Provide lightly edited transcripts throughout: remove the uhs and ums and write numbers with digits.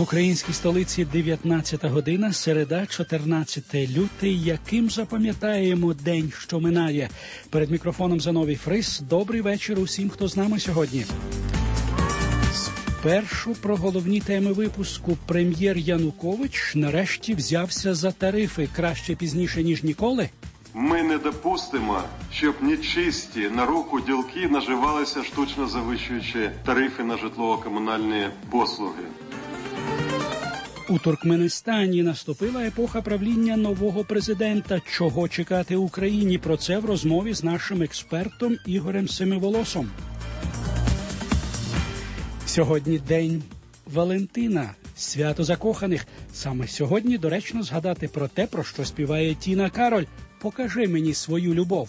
В українській столиці 19 година, середа, 14 лютий. Яким запам'ятаємо день, що минає? Перед мікрофоном Зиновій Фрис. Добрий вечір усім, хто з нами сьогодні. Спершу про головні теми випуску. Прем'єр Янукович нарешті взявся за тарифи. Краще пізніше, ніж ніколи. Ми не допустимо, щоб нечисті на руку ділки наживалися, штучно завищуючи тарифи на житлово-комунальні послуги. У Туркменистані наступила епоха правління нового президента. Чого чекати Україні? Про це в розмові з нашим експертом Ігорем Семиволосом. Сьогодні День Валентина, свято закоханих. Саме сьогодні доречно згадати про те, про що співає Тіна Кароль. «Покажи мені свою любов».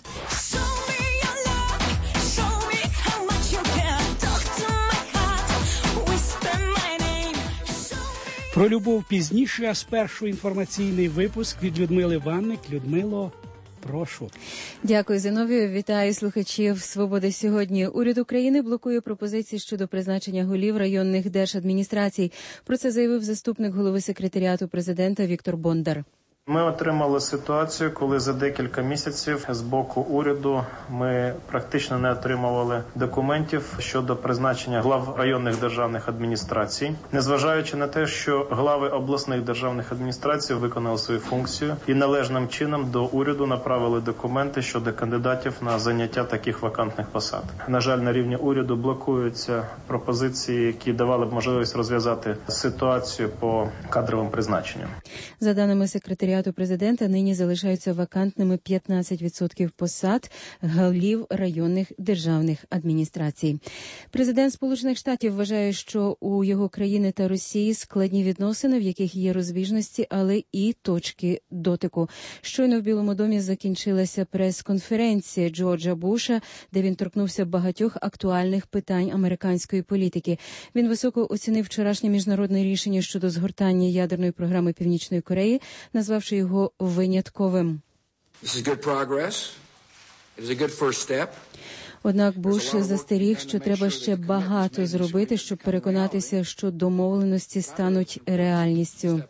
Про любов пізніше, а спершу інформаційний випуск від Людмили Ванник. Людмило, прошу. Дякую, Зиновію. Вітаю слухачів «Свободи сьогодні». Уряд України блокує пропозиції щодо призначення голів районних держадміністрацій. Про це заявив заступник голови секретаріату президента Віктор Бондар. Ми отримали ситуацію, коли за декілька місяців з боку уряду ми практично не отримували документів щодо призначення глав районних державних адміністрацій, незважаючи на те, що глави обласних державних адміністрацій виконали свою функцію і належним чином до уряду направили документи щодо кандидатів на заняття таких вакантних посад. На жаль, на рівні уряду блокуються пропозиції, які давали б можливість розв'язати ситуацію по кадровим призначенням. За даними секретаріату президента, нині залишаються вакантними 15% посад голів районних державних адміністрацій. Президент Сполучених Штатів вважає, що у його країни та Росії складні відносини, в яких є розбіжності, але і точки дотику. Щойно в Білому домі закінчилася прес-конференція Джорджа Буша, де він торкнувся багатьох актуальних питань американської політики. Він високо оцінив вчорашнє міжнародне рішення щодо згортання ядерної програми Північної Кореї, назвавши його винятковим. Однак Буш застеріг, що треба ще багато зробити, щоб переконатися, що домовленості стануть реальністю.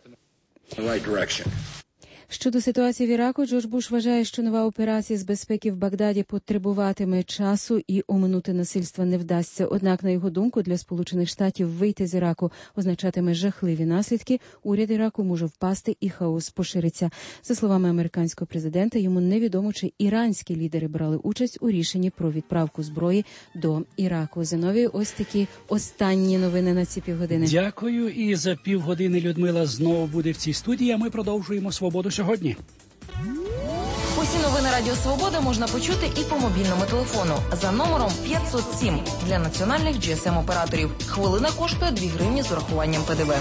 Щодо ситуації в Іраку, Джордж Буш вважає, що нова операція з безпеки в Багдаді потребуватиме часу і оминути насильства не вдасться. Однак, на його думку, для Сполучених Штатів вийти з Іраку означатиме жахливі наслідки. Уряд Іраку може впасти і хаос пошириться. За словами американського президента, йому невідомо, чи іранські лідери брали участь у рішенні про відправку зброї до Іраку. Зиновію, ось такі останні новини на ці півгодини. Дякую. І за півгодини Людмила знову буде в цій студії, а ми продовжуємо «Свободу сьогодні». Усі новини Радіо Свобода можна почути і по мобільному телефону за номером 507 для національних GSM-операторів. Хвилина коштує 2 гривні з урахуванням ПДВ.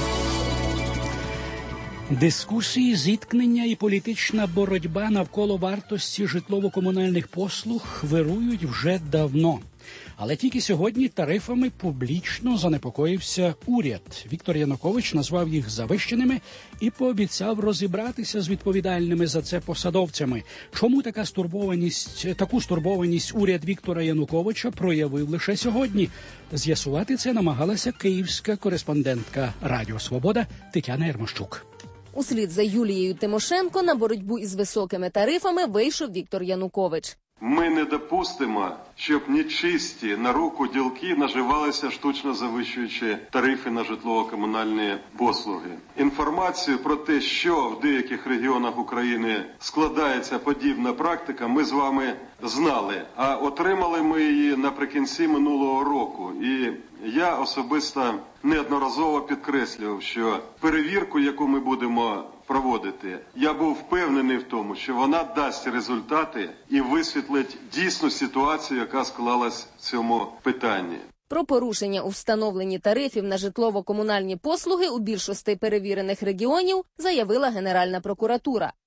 Дискусії, зіткнення і політична боротьба навколо вартості житлово-комунальних послуг вирують вже давно. Але тільки сьогодні тарифами публічно занепокоївся уряд. Віктор Янукович назвав їх завищеними і пообіцяв розібратися з відповідальними за це посадовцями. Чому таку стурбованість уряд Віктора Януковича проявив лише сьогодні? З'ясувати це намагалася київська кореспондентка Радіо Свобода Тетяна Єрмощук. Услід за Юлією Тимошенко на боротьбу із високими тарифами вийшов Віктор Янукович. Ми не допустимо, щоб нечисті на руку ділки наживалися, штучно завищуючи тарифи на житлово-комунальні послуги. Інформацію про те, що в деяких регіонах України складається подібна практика, ми з вами знали, а отримали ми її наприкінці минулого року. І я особисто неодноразово підкреслював, що перевірку, яку ми будемо проводити, я був впевнений в тому, що вона дасть результати і висвітлить дійсну ситуацію, яка склалась в цьому питанні. Про порушення у встановленні тарифів на житлово-комунальні послуги у більшості перевірених регіонів заявила Генеральна прокуратура.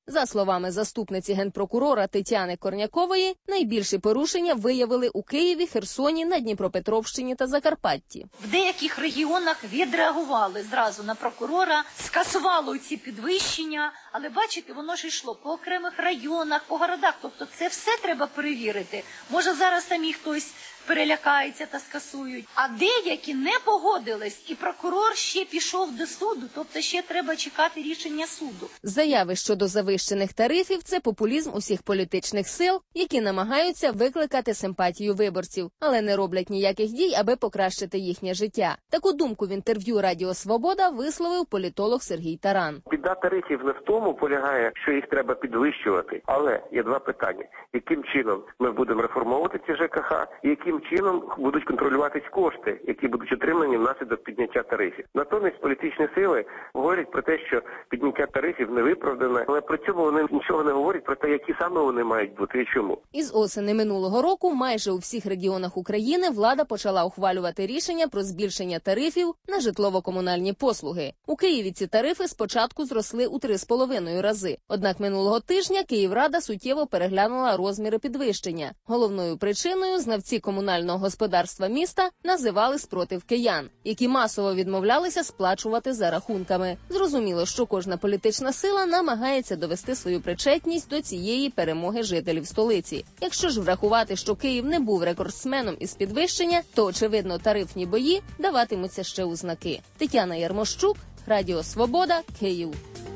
За словами заступниці генпрокурора Тетяни Корнякової, найбільші порушення виявили у Києві, Херсоні, на Дніпропетровщині та Закарпатті. В деяких регіонах відреагували зразу на прокурора, скасували ці підвищення, але бачите, воно ж йшло по окремих районах, по городах, тобто це все треба перевірити. Може зараз самі хтось перелякається та скасують. А деякі не погодились, і прокурор ще пішов до суду, тобто ще треба чекати рішення суду. Заяви щодо завищених тарифів – це популізм усіх політичних сил, які намагаються викликати симпатію виборців, але не роблять ніяких дій, аби покращити їхнє життя. Таку думку в інтерв'ю Радіо Свобода висловив політолог Сергій Таран. Біда тарифів не в тому полягає, що їх треба підвищувати, але є два питання. Яким чином ми будемо реформувати ці ЖКХ, і яким чином будуть контролюватись кошти, які будуть отримані внаслідок підняття тарифів. Натомість політичні сили говорять про те, що підняття тарифів не виправдане, але при цьому вони нічого не говорять про те, які саме вони мають бути і чому. Із осені минулого року майже у всіх регіонах України влада почала ухвалювати рішення про збільшення тарифів на житлово-комунальні послуги. У Києві ці тарифи спочатку зросли у 3,5 рази. Однак минулого тижня Київрада суттєво переглянула розміри підвищення. Головною причиною знавці комунального господарства міста називали спротив киян, які масово відмовлялися сплачувати за рахунками. Зрозуміло, що кожна політична сила намагається довести свою причетність до цієї перемоги жителів столиці. Якщо ж врахувати, що Київ не був рекордсменом із підвищення, то, очевидно, тарифні бої даватимуться ще у знаки. Тетяна Ярмощук, Радіо Свобода, Київ.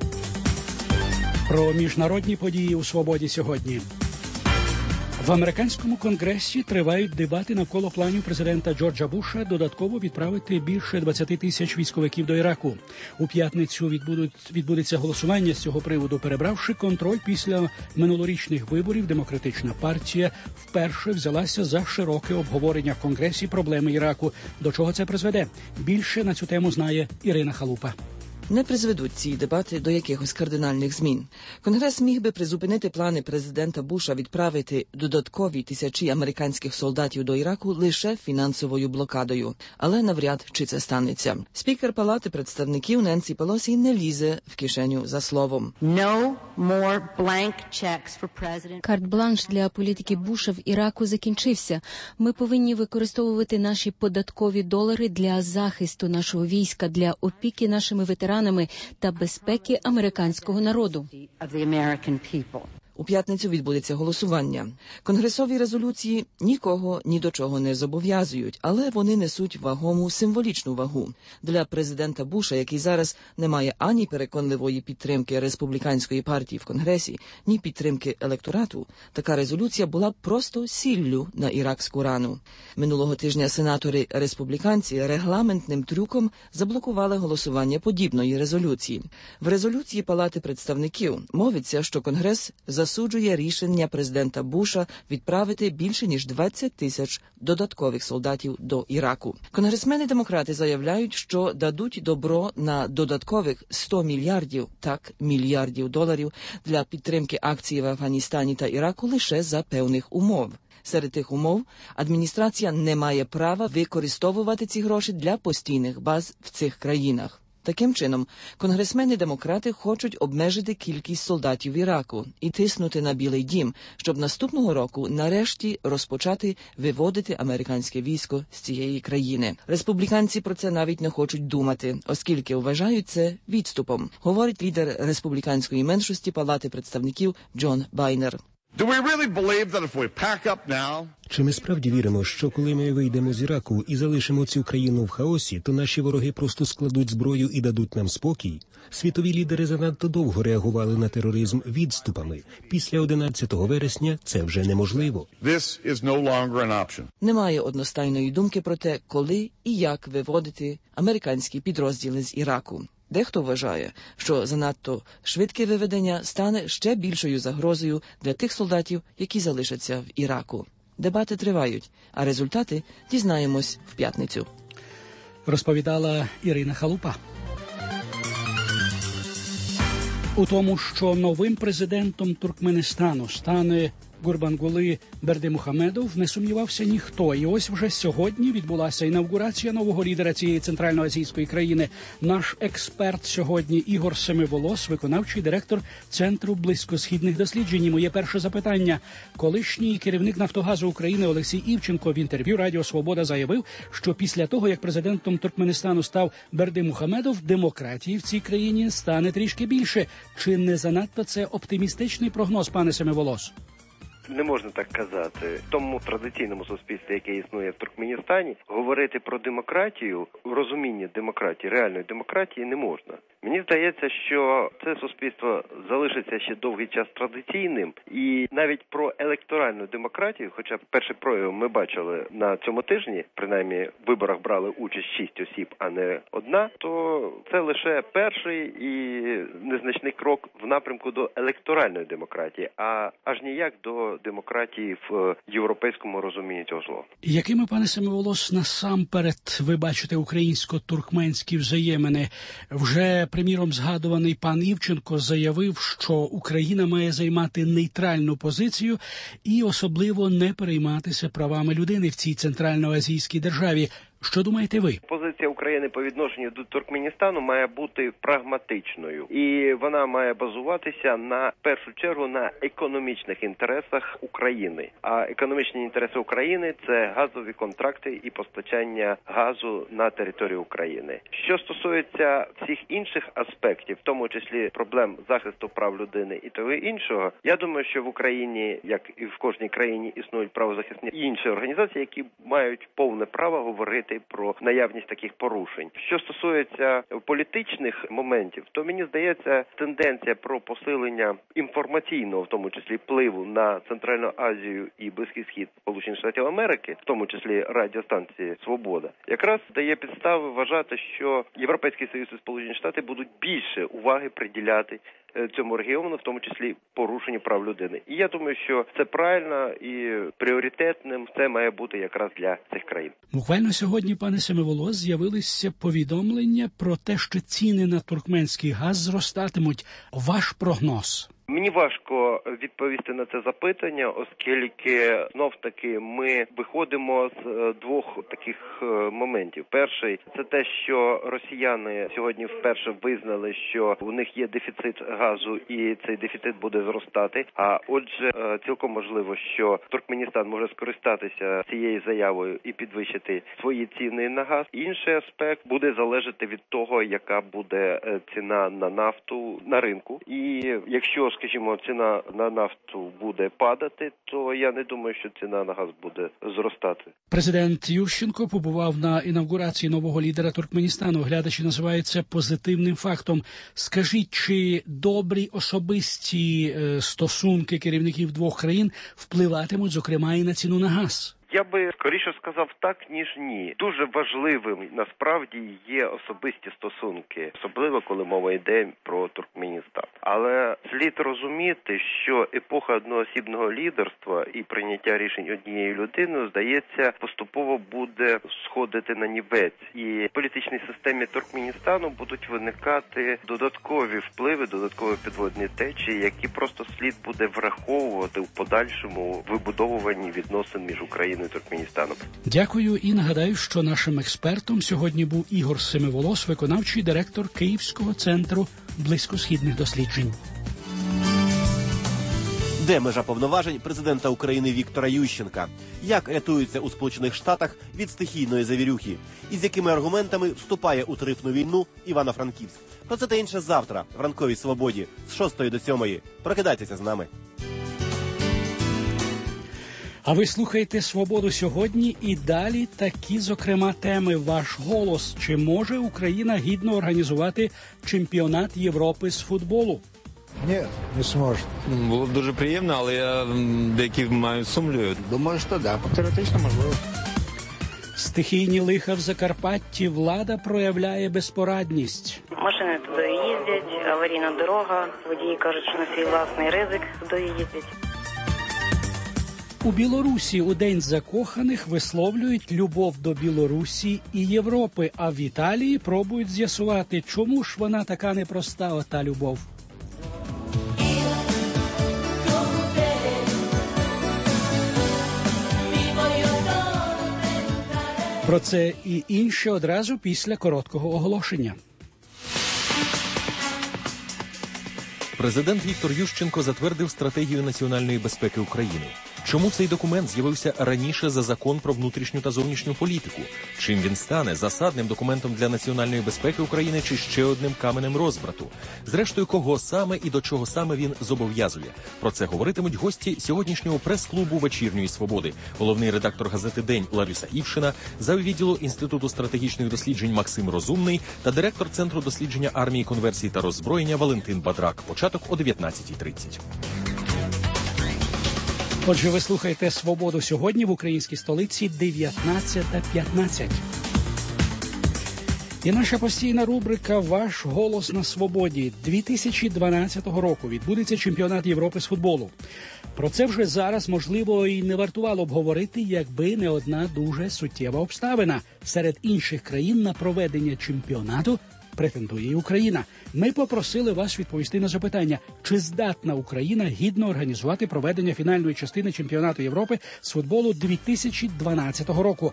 Про міжнародні події у «Свободі» сьогодні. В американському конгресі тривають дебати навколо планів президента Джорджа Буша додатково відправити більше 20 тисяч військовиків до Іраку. У п'ятницю відбудеться голосування з цього приводу. Перебравши контроль після минулорічних виборів, Демократична партія вперше взялася за широке обговорення в Конгресі проблеми Іраку. До чого це призведе? Більше на цю тему знає Ірина Халупа. Не призведуть ці дебати до якихось кардинальних змін. Конгрес міг би призупинити плани президента Буша відправити додаткові тисячі американських солдатів до Іраку лише фінансовою блокадою. Але навряд чи це станеться. Спікер Палати представників Ненсі Пелосі не лізе в кишеню за словом. Карт-бланш для політики Буша в Іраку закінчився. Ми повинні використовувати наші податкові долари для захисту нашого війська, для опіки нашими ветеранами та безпеки американського народу. У п'ятницю відбудеться голосування. Конгресові резолюції нікого ні до чого не зобов'язують, але вони несуть вагому символічну вагу. Для президента Буша, який зараз не має ані переконливої підтримки республіканської партії в Конгресі, ні підтримки електорату, така резолюція була б просто сіллю на іракську рану. Минулого тижня сенатори-республіканці регламентним трюком заблокували голосування подібної резолюції. В резолюції Палати представників мовиться, що Конгрес засуджує рішення президента Буша відправити більше ніж 20 тисяч додаткових солдатів до Іраку. Конгресмени-демократи заявляють, що дадуть добро на додаткових 100 мільярдів доларів для підтримки акцій в Афганістані та Іраку лише за певних умов. Серед тих умов адміністрація не має права використовувати ці гроші для постійних баз в цих країнах. Таким чином, конгресмени-демократи хочуть обмежити кількість солдатів в Іраку і тиснути на Білий дім, щоб наступного року нарешті розпочати виводити американське військо з цієї країни. Республіканці про це навіть не хочуть думати, оскільки вважають це відступом, говорить лідер республіканської меншості Палати представників Джон Байнер. Чи ми справді віримо, що коли ми вийдемо з Іраку і залишимо цю країну в хаосі, то наші вороги просто складуть зброю і дадуть нам спокій? Світові лідери занадто довго реагували на тероризм відступами. Після 11 вересня це вже неможливо. Немає одностайної думки про те, коли і як виводити американські підрозділи з Іраку. Дехто вважає, що занадто швидке виведення стане ще більшою загрозою для тих солдатів, які залишаться в Іраку. Дебати тривають, а результати дізнаємось в п'ятницю. Розповідала Ірина Халупа. У тому, що новим президентом Туркменистану стане Гурбангули Бердимухамедов не сумнівався ніхто. І ось вже сьогодні відбулася інавгурація нового лідера цієї центральноазійської країни. Наш експерт сьогодні Ігор Семиволос, виконавчий директор Центру близькосхідних досліджень. І моє перше запитання. Колишній керівник «Нафтогазу» України Олексій Івченко в інтерв'ю Радіо Свобода заявив, що після того, як президентом Туркменистану став Бердимухамедов, демократії в цій країні стане трішки більше. Чи не занадто це оптимістичний прогноз, пане Семиволос? Не можна так казати. В тому традиційному суспільстві, яке існує в Туркменістані, говорити про демократію, розуміння демократії, реальної демократії не можна. Мені здається, що це суспільство залишиться ще довгий час традиційним, і навіть про електоральну демократію, хоча перший прояв ми бачили на цьому тижні, принаймні в виборах брали участь 6 осіб, а не одна, то це лише перший і незначний крок в напрямку до електоральної демократії, а аж ніяк до демократії в європейському розумінні цього слова. Якими, пане Семиволос, насамперед ви бачите українсько-туркменські взаємини? Вже, приміром, згадуваний пан Івченко заявив, що Україна має займати нейтральну позицію і особливо не перейматися правами людини в цій центральноазійській державі. Що думаєте ви? Позиція України по відношенню до Туркменістану має бути прагматичною. І вона має базуватися в першу чергу на економічних інтересах України. А економічні інтереси України – це газові контракти і постачання газу на територію України. Що стосується всіх інших аспектів, в тому числі проблем захисту прав людини і того іншого, я думаю, що в Україні, як і в кожній країні, існують правозахисні інші організації, які мають повне право говорити про наявність таких порушень. Що стосується політичних моментів, то мені здається, тенденція про посилення інформаційного, в тому числі впливу на Центральну Азію і Близький Схід Сполучених Штатів Америки, в тому числі радіостанції «Свобода», якраз дає підстави вважати, що Європейський Союз і Сполучені Штати будуть більше уваги приділяти цьому регіону, в тому числі порушенню прав людини. І я думаю, що це правильно і пріоритетним це має бути якраз для цих країн. Буквально сьогодні, пане Семиволос, з'явилися повідомлення про те, що ціни на туркменський газ зростатимуть. Ваш прогноз? Мені важко відповісти на це запитання, оскільки знов-таки ми виходимо з двох таких моментів. Перший – це те, що росіяни сьогодні вперше визнали, що у них є дефіцит газу і цей дефіцит буде зростати. А отже, цілком можливо, що Туркменістан може скористатися цією заявою і підвищити свої ціни на газ. Інший аспект буде залежати від того, яка буде ціна на нафту на ринку. І якщо, скажімо, ціна на нафту буде падати, то я не думаю, що ціна на газ буде зростати. Президент Ющенко побував на інавгурації нового лідера Туркменістану. Глядачі називають це позитивним фактом. Скажіть, чи добрі особисті стосунки керівників двох країн впливатимуть, зокрема, і на ціну на газ? Я би скоріше сказав так, ніж ні. Дуже важливим насправді є особисті стосунки, особливо коли мова йде про Туркменістан. Але слід розуміти, що епоха одноосібного лідерства і прийняття рішень однією людиною, здається, поступово буде сходити на нівець. І в політичній системі Туркменістану будуть виникати додаткові впливи, додаткові підводні течії, які просто слід буде враховувати в подальшому вибудовуванні відносин між Україною і Туркменістаном. Дякую і нагадаю, що нашим експертом сьогодні був Ігор Семиволос, виконавчий директор Київського центру близькосхідних досліджень. Де межа повноважень президента України Віктора Ющенка? Як рятуються у Сполучених Штатах від стихійної завірюхи? І з якими аргументами вступає у тарифну війну Івано-Франківськ? Про це та інше завтра в ранковій свободі з 6 до 7. Прокидайтеся з нами. А ви слухаєте «Свободу сьогодні» і далі такі, зокрема, теми. Ваш голос. Чи може Україна гідно організувати чемпіонат Європи з футболу? Ні, не зможе. Було б дуже приємно, але я деякі маю сумнівів. Думаю, що так, теоретично можливо. Стихійні лиха в Закарпатті, влада проявляє безпорадність. Машини туди їздять, аварійна дорога, водії кажуть, що на свій власний ризик туди їздять. У Білорусі у День закоханих висловлюють любов до Білорусі і Європи, а в Італії пробують з'ясувати, чому ж вона така непроста, ота любов. Про це і інше одразу після короткого оголошення. Президент Віктор Ющенко затвердив стратегію національної безпеки України. Чому цей документ з'явився раніше за закон про внутрішню та зовнішню політику? Чим він стане засадним документом для національної безпеки України чи ще одним каменем розбрату? Зрештою, кого саме і до чого саме він зобов'язує? Про це говоритимуть гості сьогоднішнього прес-клубу «Вечірньої свободи». Головний редактор газети «День» Лариса Івшина, заввідділу Інституту стратегічних досліджень Максим Розумний та директор Центру дослідження армії, конверсії та роззброєння Валентин Бадрак. Початок о 19:30. Отже, ви слухаєте «Свободу сьогодні» в українській столиці 19:15. І наша постійна рубрика «Ваш голос на свободі». 2012 року відбудеться чемпіонат Європи з футболу. Про це вже зараз, можливо, і не вартувало б говорити, якби не одна дуже суттєва обставина. Серед інших країн на проведення чемпіонату претендує і Україна. Ми попросили вас відповісти на запитання, чи здатна Україна гідно організувати проведення фінальної частини чемпіонату Європи з футболу 2012 року.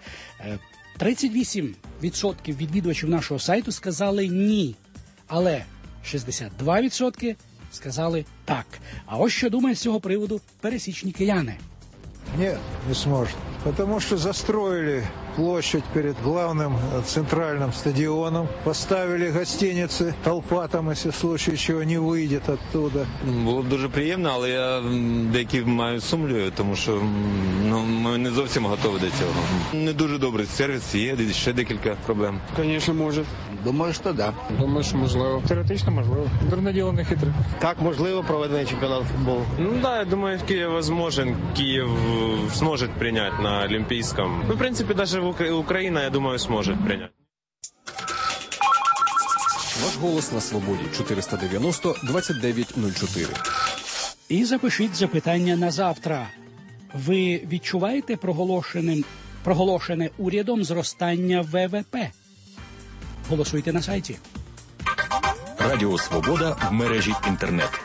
38% відвідувачів нашого сайту сказали «ні», але 62% сказали «так». А ось що думають з цього приводу пересічні кияни. Нет, не сможет. Потому что застроили площадь перед главным центральным стадионом, поставили гостиницы, толпа там, если в случае чего, не выйдет оттуда. Було б дуже приємно, але я деякі маю сумнівів, тому що ми не зовсім готові до цього. Не дуже добрий сервіс, є ще декілька проблем. Звісно, може. Думаю, що да. Думаю, що можливо. Теоретично можливо. Дурне діло не хитре. Так, можливо, проведення чемпіонату футболу. Ну да, я думаю, Киев возможен. Киев сможет принять на Олимпийском. Ну, в принципе, даже Украина, я думаю, сможет принять. Ваш голос на свободі 490-2904. І запишіть запитання на завтра. Ви відчуваєте проголошене урядом зростання ВВП? Голосуйте на сайті. Радіо Свобода в мережі інтернет.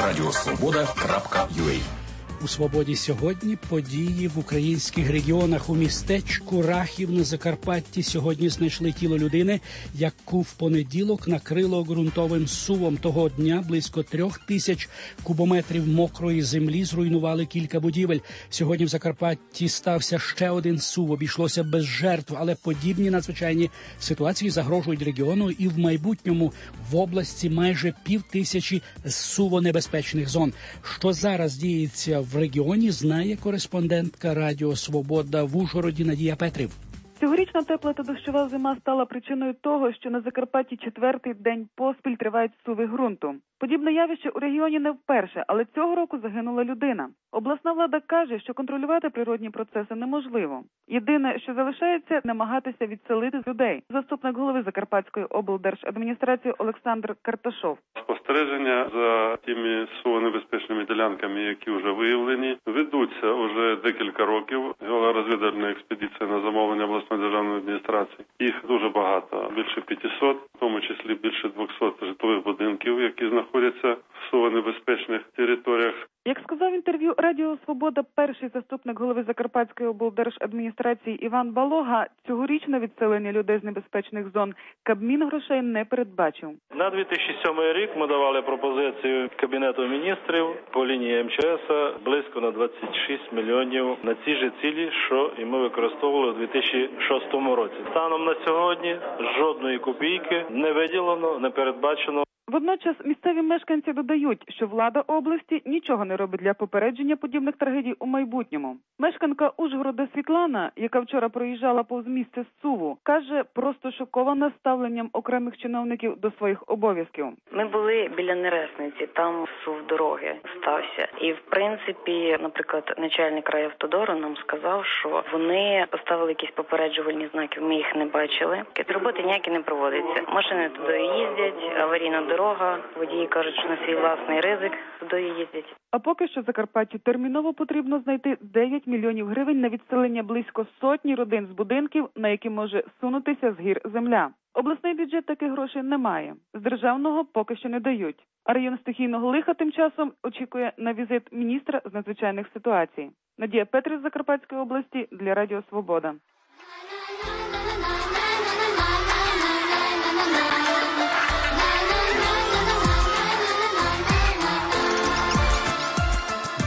radiosvoboda.ua. У «Свободі сьогодні» події в українських регіонах. У містечку Рахів на Закарпатті сьогодні знайшли тіло людини, яку в понеділок накрило ґрунтовим сувом. Того дня близько 3000 кубометрів мокрої землі зруйнували кілька будівель. Сьогодні в Закарпатті стався ще один сув. Обійшлося без жертв, але подібні надзвичайні ситуації загрожують регіону і в майбутньому. В області майже 5000 сувонебезпечних зон. Що зараз діється в регіоні, знає кореспондентка Радіо Свобода в Ужгороді Надія Петрів. Цьогорічна тепла та дощова зима стала причиною того, що на Закарпатті четвертий день поспіль тривають суви ґрунту. Подібне явище у регіоні не вперше, але цього року загинула людина. Обласна влада каже, що контролювати природні процеси неможливо. Єдине, що залишається, намагатися відселити людей. Заступник голови Закарпатської облдержадміністрації Олександр Карташов. Спостереження за тими сувонебезпечними ділянками, які вже виявлені, ведуться вже декілька років. Геологорозвідувальна експедиція на замовлення обласної державної адміністрації. Їх дуже багато, більше 500, в тому числі більше 200 житлових будинків, які знаходяться в сувонебезпечних територіях. Як сказав в інтерв'ю Радіо Свобода перший заступник голови Закарпатської облдержадміністрації Іван Балога, цьогорічне відселення людей з небезпечних зон Кабмін грошей не передбачив. На 2007 рік ми давали пропозицію Кабінету міністрів по лінії МЧС близько на 26 мільйонів на ці ж цілі, що і ми використовували у 2006 році. Станом на сьогодні жодної копійки не виділено, не передбачено. Водночас місцеві мешканці додають, що влада області нічого не робить для попередження подібних трагедій у майбутньому. Мешканка Ужгорода Світлана, яка вчора проїжджала повз місце суву, каже, просто шокована ставленням окремих чиновників до своїх обов'язків. Ми були біля Нересниці, там сув дороги стався. І, в принципі, наприклад, начальник райавтодору нам сказав, що вони поставили якісь попереджувальні знаки, ми їх не бачили. Роботи ніякі не проводяться. Машини туди їздять, аварійна дорога, водії кажуть, що на свій власний ризик туди їздять. А поки що Закарпаттю терміново потрібно знайти 9 мільйонів гривень на відселення близько сотні родин з будинків, на які може сунутися з гір земля. Обласний бюджет таких грошей не має. З державного поки що не дають. А район стихійного лиха тим часом очікує на візит міністра з надзвичайних ситуацій. Надія Петрів з Закарпатської області для Радіо Свобода.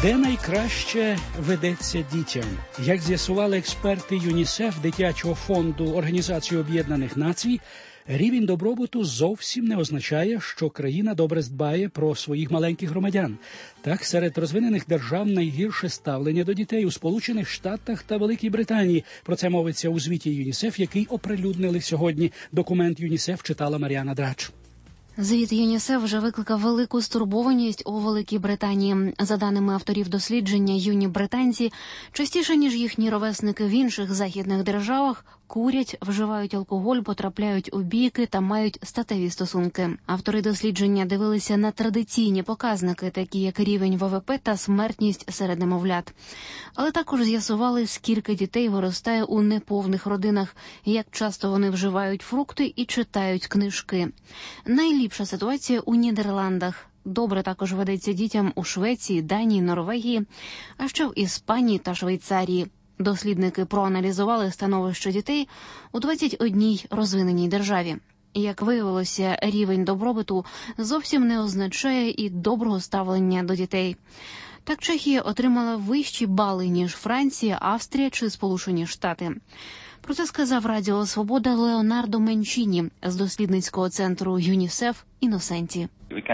Де найкраще ведеться дітям? Як з'ясували експерти ЮНІСЕФ, Дитячого фонду Організації Об'єднаних Націй, рівень добробуту зовсім не означає, що країна добре дбає про своїх маленьких громадян. Так, серед розвинених держав найгірше ставлення до дітей у Сполучених Штатах та Великій Британії. Про це мовиться у звіті ЮНІСЕФ, який оприлюднили сьогодні. Документ ЮНІСЕФ читала Мар'яна Драч. Звіт ЮНІСЕФ вже викликав велику стурбованість у Великій Британії. За даними авторів дослідження, юні британці частіше, ніж їхні ровесники в інших західних державах, курять, вживають алкоголь, потрапляють у бійки та мають статеві стосунки. Автори дослідження дивилися на традиційні показники, такі як рівень ВВП та смертність серед немовлят. Але також з'ясували, скільки дітей виростає у неповних родинах, як часто вони вживають фрукти і читають книжки. Найліпша ситуація у Нідерландах. Добре також ведеться дітям у Швеції, Данії, Норвегії, а ще в Іспанії та Швейцарії. Дослідники проаналізували становище дітей у 21 розвиненій державі. Як виявилося, рівень добробуту зовсім не означає і доброго ставлення до дітей. Так, Чехія отримала вищі бали, ніж Франція, Австрія чи Сполучені Штати. Про це сказав Радіо Свобода Леонардо Менчіні з дослідницького центру ЮНІСЕФ «Іносенті».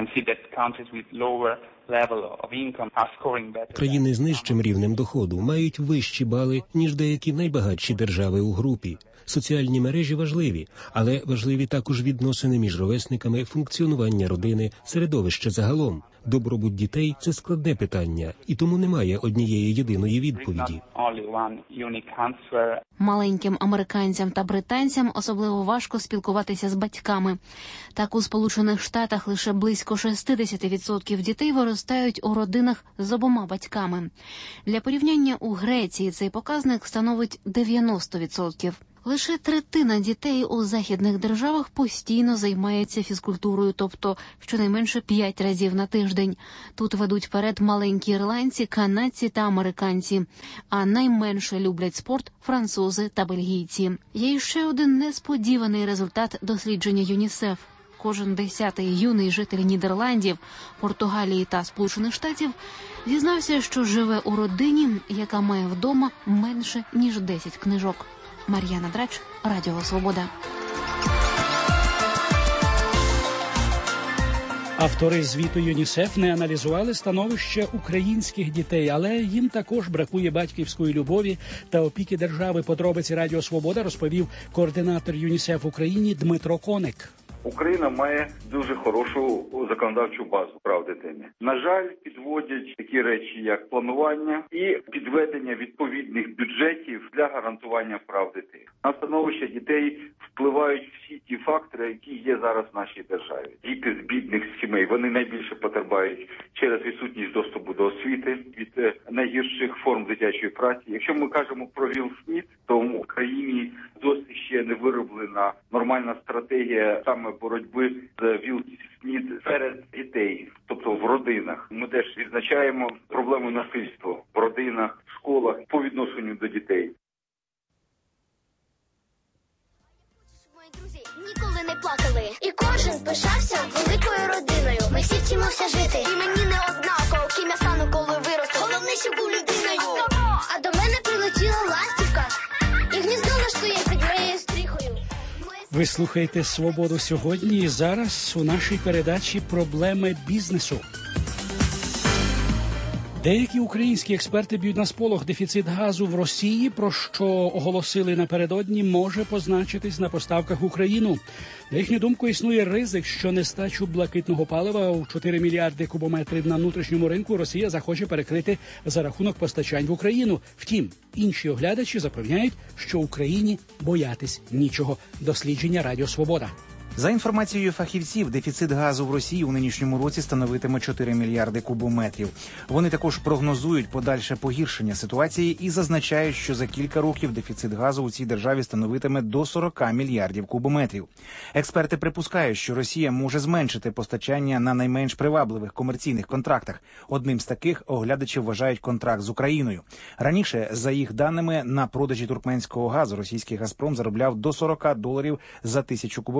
Країни з нижчим рівнем доходу мають вищі бали, ніж деякі найбагатші держави у групі. Соціальні мережі важливі, але важливі також відносини між ровесниками, функціонування родини, середовище загалом. Добробут дітей – це складне питання, і тому немає однієї єдиної відповіді. Маленьким американцям та британцям особливо важко спілкуватися з батьками. Так, у Сполучених Штатах лише близько 60% дітей виростають у родинах з обома батьками. Для порівняння у Греції цей показник становить 90%. Лише третина дітей у західних державах постійно займається фізкультурою, тобто щонайменше 5 разів на тиждень. Тут ведуть вперед маленькі ірландці, канадці та американці. А найменше люблять спорт французи та бельгійці. Є і ще один несподіваний результат дослідження ЮНІСЕФ. Кожен 10-й юний житель Нідерландів, Португалії та Сполучених Штатів зізнався, що живе у родині, яка має вдома менше, ніж 10 книжок. Мар'яна Драч, Радіо Свобода. Автори звіту ЮНІСЕФ не аналізували становище українських дітей, але їм також бракує батьківської любові та опіки держави. Подробиці Радіо Свобода розповів координатор ЮНІСЕФ в Україні Дмитро Коник. Україна має дуже хорошу законодавчу базу прав дитини. На жаль, підводять такі речі, як планування і підведення відповідних бюджетів для гарантування прав дитини. На становище дітей впливають всі ті фактори, які є зараз в нашій державі. Діти з бідних сімей, вони найбільше потерпають через відсутність доступу до освіти, від найгірших форм дитячої праці. Якщо ми кажемо про ВІЛ-СНІД, то в Україні досі ще не вироблена нормальна стратегія саме боротьби з ВІЛ-СНІД серед дітей, тобто в родинах. Ми теж відзначаємо проблему насильства в родинах, в школах по відношенню до дітей. Ніколи не плакали, і кожен пишався великою родиною. Ми всі вчимося жити, і мені не однаково, ким я стану, коли виросту. Головне, щоб був людиною. А до мене прилетіла ластівка, і гніздо влаштує під моєю стріхою. Ви слухаєте «Свободу сьогодні» і зараз у нашій передачі «Проблеми бізнесу». Деякі українські експерти б'ють на сполох: дефіцит газу в Росії, про що оголосили напередодні, може позначитись на поставках в Україну. На їхню думку, існує ризик, що нестачу блакитного палива у 4 мільярди кубометрів на внутрішньому ринку Росія захоче перекрити за рахунок постачань в Україну. Втім, інші оглядачі запевняють, що Україні боятись нічого. Дослідження Радіо Свобода. За інформацією фахівців, дефіцит газу в Росії у нинішньому році становитиме 4 мільярди кубометрів. Вони також прогнозують подальше погіршення ситуації і зазначають, що за кілька років дефіцит газу у цій державі становитиме до 40 мільярдів кубометрів. Експерти припускають, що Росія може зменшити постачання на найменш привабливих комерційних контрактах. Одним з таких оглядачі вважають контракт з Україною. Раніше, за їх даними, на продажі туркменського газу російський «Газпром» заробляв до $40 за 1000 кубометрів.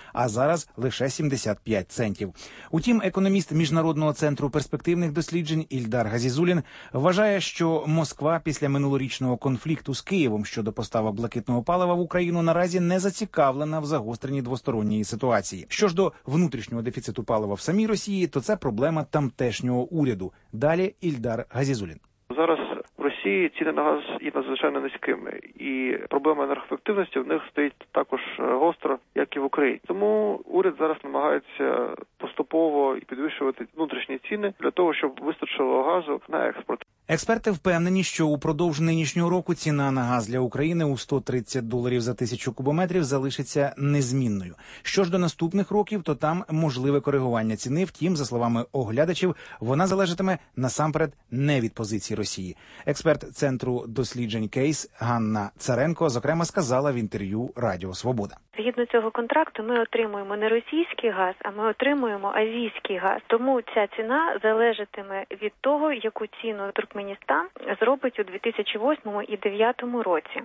а зараз лише 75 центів. Утім, економіст Міжнародного центру перспективних досліджень Ільдар Газізулін вважає, що Москва після минулорічного конфлікту з Києвом щодо поставок блакитного палива в Україну наразі не зацікавлена в загостренні двосторонньої ситуації. Що ж до внутрішнього дефіциту палива в самій Росії, то це проблема тамтешнього уряду. Далі Ільдар Газізулін. Зараз в Росії ціни на газ є надзвичайно низькими, і проблема енергоефективності в них стоїть також гостро, як і в Україні. Тому уряд зараз намагається поступово підвищувати внутрішні ціни для того, щоб вистачило газу на експорт. Експерти впевнені, що упродовж нинішнього року ціна на газ для України у $130 за 1000 кубометрів залишиться незмінною. Що ж до наступних років, то там можливе коригування ціни. Втім, за словами оглядачів, вона залежатиме насамперед не від позиції Росії. Експерт Центру досліджень Кейс Ганна Царенко, зокрема, сказала в інтерв'ю Радіо Свобода. Згідно цього контракту ми отримуємо не російський газ, а ми отримуємо азійський газ. Тому ця ціна залежатиме від того, яку ціну Туркменістан зробить у 2008 і 2009 році.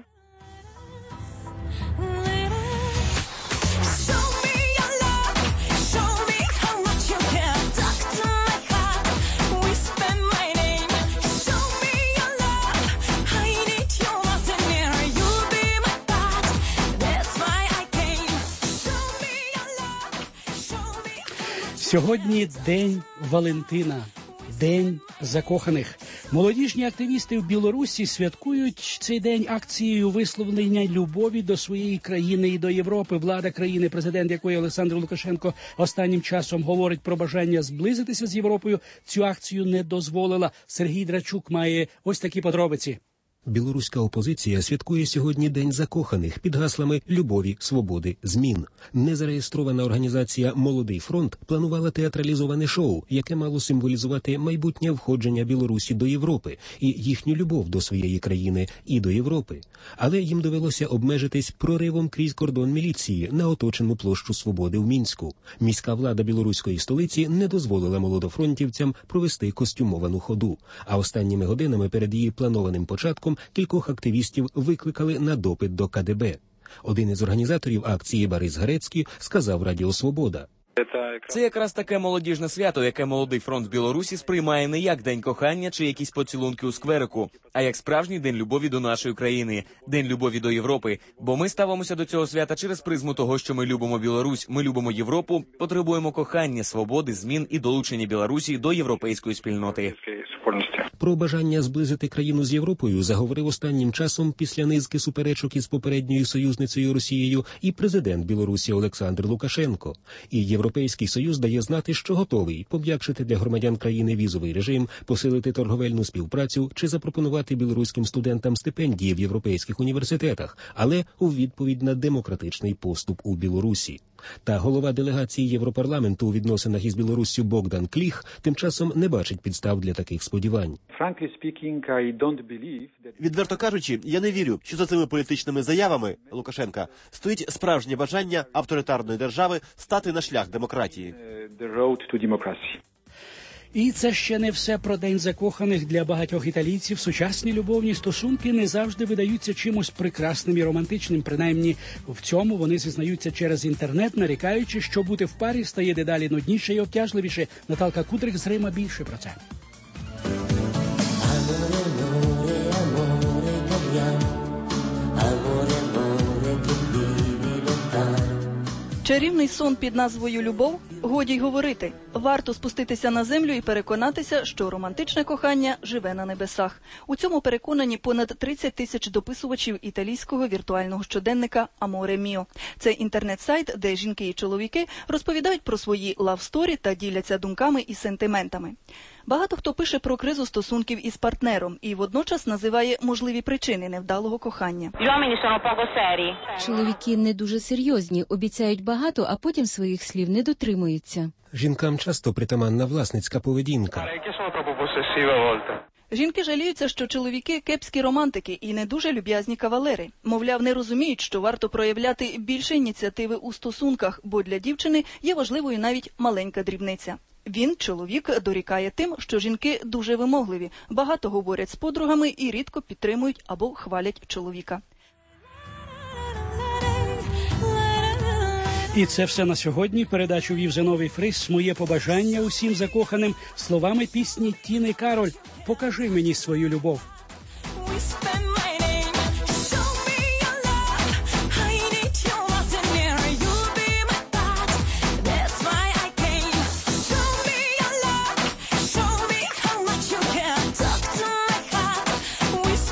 Сьогодні День Валентина, День закоханих. Молодіжні активісти в Білорусі святкують цей день акцією висловлення любові до своєї країни і до Європи. Влада країни, президент якої Олександр Лукашенко останнім часом говорить про бажання зблизитися з Європою, цю акцію не дозволила. Сергій Драчук має ось такі подробиці. Білоруська опозиція святкує сьогодні День закоханих під гаслами любові, свободи, змін. Незареєстрована організація «Молодий фронт» планувала театралізоване шоу, яке мало символізувати майбутнє входження Білорусі до Європи і їхню любов до своєї країни і до Європи. Але їм довелося обмежитись проривом крізь кордон міліції на оточену площу Свободи в Мінську. Міська влада білоруської столиці не дозволила молодофронтівцям провести костюмовану ходу. А останніми годинами перед її планованим початком кількох активістів викликали на допит до КДБ. Один із організаторів акції Борис Гарецький сказав Радіо Свобода. Це якраз таке молодіжне свято, яке Молодий фронт Білорусі сприймає не як день кохання чи якісь поцілунки у скверику, а як справжній день любові до нашої країни, день любові до Європи. Бо ми ставимося до цього свята через призму того, що ми любимо Білорусь, ми любимо Європу, потребуємо кохання, свободи, змін і долучення Білорусі до європейської спільноти. Про бажання зблизити країну з Європою заговорив останнім часом після низки суперечок із попередньою союзницею Росією і президент Білорусі Олександр Лукашенко. І Європейський Союз дає знати, що готовий пом'якшити для громадян країни візовий режим, посилити торговельну співпрацю чи запропонувати білоруським студентам стипендії в європейських університетах, але у відповідь на демократичний поступ у Білорусі. Та голова делегації Європарламенту у відносинах із Білоруссю Богдан Кліх тим часом не бачить підстав для таких сподівань. Відверто кажучи, я не вірю, що за цими політичними заявами Лукашенка стоїть справжнє бажання авторитарної держави стати на шлях демократії. І це ще не все про День закоханих. Для багатьох італійців сучасні любовні стосунки не завжди видаються чимось прекрасним і романтичним. Принаймні, в цьому вони зізнаються через інтернет, нарікаючи, що бути в парі стає дедалі нудніше і обтяжливіше. Наталка Кудрик з Рима більше про це. Чарівний сон під назвою «Любов» годі й говорити. Варто спуститися на землю і переконатися, що романтичне кохання живе на небесах. У цьому переконані понад 30 тисяч дописувачів італійського віртуального щоденника «Аморе Міо». Це інтернет-сайт, де жінки і чоловіки розповідають про свої лавсторі та діляться думками і сентиментами. Багато хто пише про кризу стосунків із партнером і водночас називає можливі причини невдалого кохання. Чоловіки не дуже серйозні, обіцяють багато, а потім своїх слів не дотримуються. Жінкам часто притаманна власницька поведінка. Жінки жаліються, що чоловіки – кепські романтики і не дуже люб'язні кавалери. Мовляв, не розуміють, що варто проявляти більше ініціативи у стосунках, бо для дівчини є важливою навіть маленька дрібниця. Він, чоловік, дорікає тим, що жінки дуже вимогливі, багато говорять з подругами і рідко підтримують або хвалять чоловіка. І це все на сьогодні. Передачу вів Зиновій Фрис. Моє побажання усім закоханим словами пісні Тіни Кароль «Покажи мені свою любов».